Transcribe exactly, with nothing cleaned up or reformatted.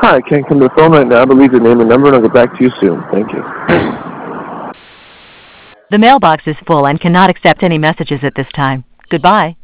Hi, I can't come to the phone right now, but leave your name and number and I'll get back to you soon. Thank you. The mailbox is full and cannot accept any messages at this time. Goodbye.